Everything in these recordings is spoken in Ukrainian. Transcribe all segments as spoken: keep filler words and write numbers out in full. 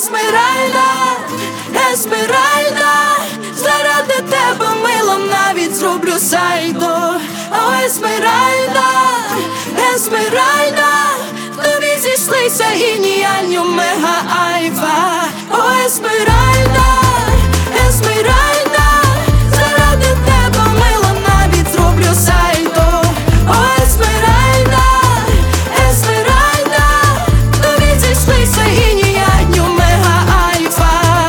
Есмеральда, Есмеральда, заради тебе, мила, навіть зроблю сайдо. О, Есмеральда, Есмеральда, тобі зійшлися ініянь, омега, альфа. О, Есмеральда, Есмеральда, заради тебе, мила, навіть зроблю сайдо. О, Есмеральда, Есмеральда, тобі зійшлися ініянь, омега, альфа.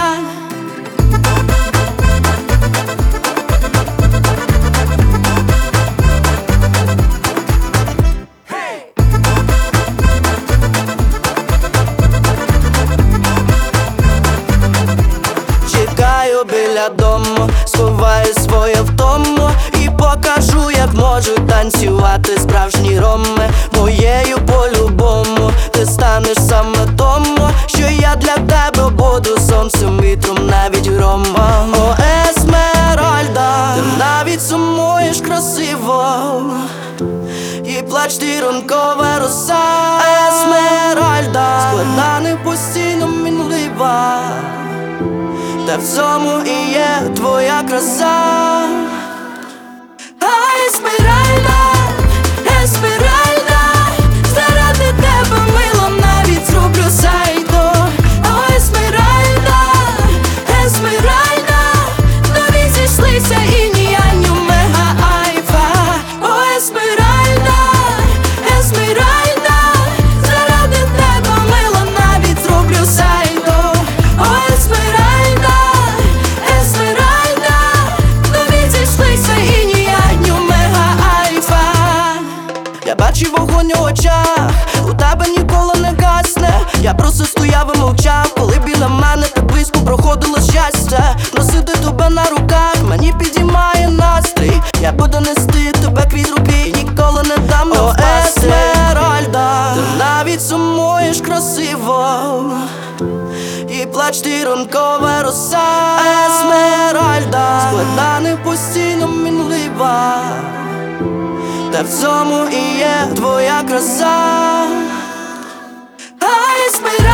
Чекаю біля дому, сховаю своє втому і покажу, як можу танцювати справжні роми. Моєю по-любому ти станеш саме тому, що я для тебе буду сонцем, вітром, навіть громом. О, Есмеральда, ти навіть сумуєш красиво, і плач ти ранкова роса. Есмеральда, складна постійно мінлива, та в цьому і є твоя краса. А, Есмеральда, Есмеральда, заради тебе, мила, навіть зроблю сайдо. О, Есмеральда, Есмеральда, тобі зійшлися ініянь, омега, альфа. О, Есмеральда, Есмеральда, заради тебе, мила, навіть зроблю сайдо. О, Есмеральда, Есмеральда, тобі зійшлися ініянь, омега, альфа. Я бачу вогонь у очах, у тебе ніколи не гасне. Я просто стояв і мовчав, коли біля мене так близько проходило щастя. Носити тебе на руках мені підіймає настрій. Я буду нести тебе крізь руки і ніколи не дам не впасти. О, Есмеральда, ти навіть сумуєш красиво, і плач ти ранкова роса. Есмеральда, складна постійно мінлива, та в цьому і є твоя краса. А, Есмеральда.